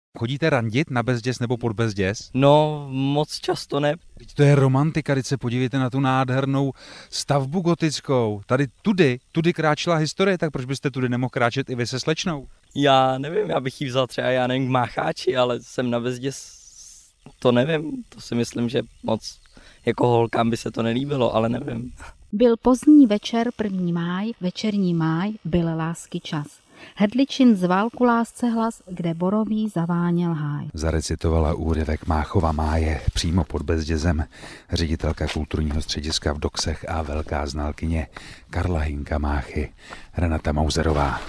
Chodíte randit na Bezděz nebo pod Bezděz? No, moc často ne. Teď to je romantika, teď se podívejte na tu nádhernou stavbu gotickou. Tady tudy kráčela historie, tak proč byste tudy nemohl kráčet i vy se slečnou? Já nevím, já bych ji vzal třeba, já nevím, k Mácháči, ale jsem na Bezděz, to nevím, to si myslím, že moc jako holkám by se to nelíbilo, ale nevím. Byl pozdní večer 1. máj, večerní máj, byl lásky čas. Hrdličin zval ku lásce hlas, kde borový zaváněl háj. Zarecitovala úryvek Máchova máje přímo pod Bezdězem ředitelka kulturního střediska v Doksech a velká znalkyně Karla Hynka Máchy, Renata Mauserová.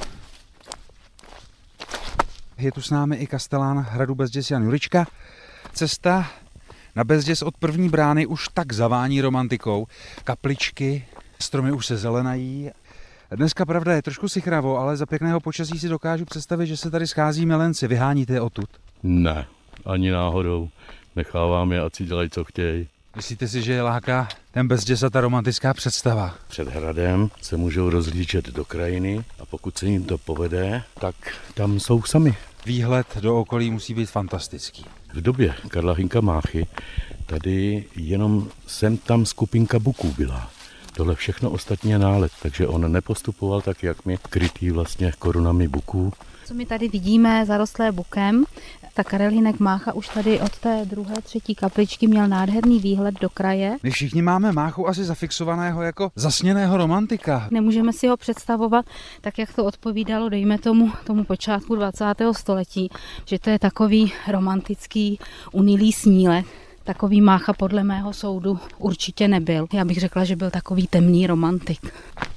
Je tu s námi i kastelán hradu Bezděz Jan Julička. Cesta na Bezděz od první brány už tak zavání romantikou. Kapličky, stromy už se zelenají. Dneska pravda je trošku sichravo, ale za pěkného počasí si dokážu představit, že se tady schází milenci. Vyháníte je odtud? Ne, ani náhodou. Nechávám je, ať si dělají, co chtějí. Myslíte si, že je láká ten Bezděz a ta romantická představa? Před hradem se můžou rozlížet do krajiny a pokud se jim to povede, tak tam jsou sami. Výhled do okolí musí být fantastický. V době Karla Hynka Máchy tady jenom sem tam skupinka buků byla. Tohle všechno ostatně nálet, takže on nepostupoval tak, jak my, krytý vlastně korunami buků. Co my tady vidíme, zarostlé bukem, tak Karel Hynek Mácha už tady od té druhé, třetí kapličky měl nádherný výhled do kraje. My všichni máme Máchu asi zafixovaného jako zasněného romantika. Nemůžeme si ho představovat tak, jak to odpovídalo, dejme tomu počátku 20. století, že to je takový romantický, unilý snílek. Takový Mácha podle mého soudu určitě nebyl. Já bych řekla, že byl takový temný romantik.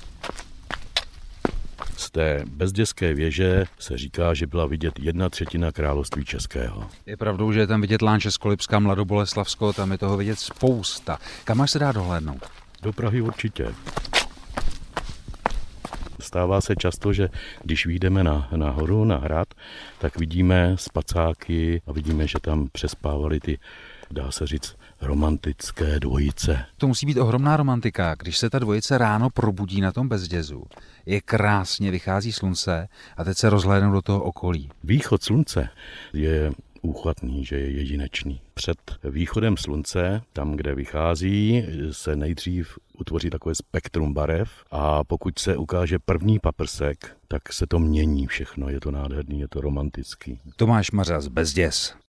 Z té bezdězské věže se říká, že byla vidět 1/3 království českého. Je pravdou, že je tam vidět Lán Českolipská, Mladoboleslavsko, tam je toho vidět spousta. Kam až se dá dohlédnout? Do Prahy určitě. Stává se často, že když vyjdeme nahoru, na hrad, tak vidíme spacáky a vidíme, že tam přespávali ty, dá se říct, romantické dvojice. To musí být ohromná romantika, když se ta dvojice ráno probudí na tom Bezdězu. Je krásně, vychází slunce a teď se rozhlédnou do toho okolí. Východ slunce je úchvatný, že je jedinečný. Před východem slunce, tam, kde vychází, se nejdřív utvoří takové spektrum barev a pokud se ukáže první paprsek, tak se to mění všechno. Je to nádherný, je to romantický. Tomáš Mařas, Bezděz.